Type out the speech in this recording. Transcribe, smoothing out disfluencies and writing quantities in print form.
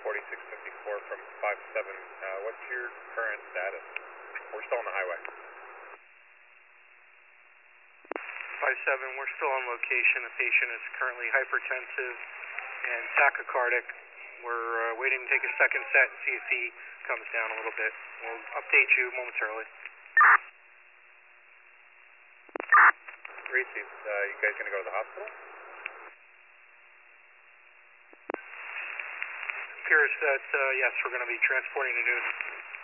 4654 from 57. What's your current status? We're still on the highway. 57, we're still on location. The patient is currently hypertensive and tachycardic. We're waiting to take a second set and see if he comes down a little bit. We'll update you momentarily. Reese, you guys going to go to the hospital? Appears that, yes, we're going to be transporting to Newton.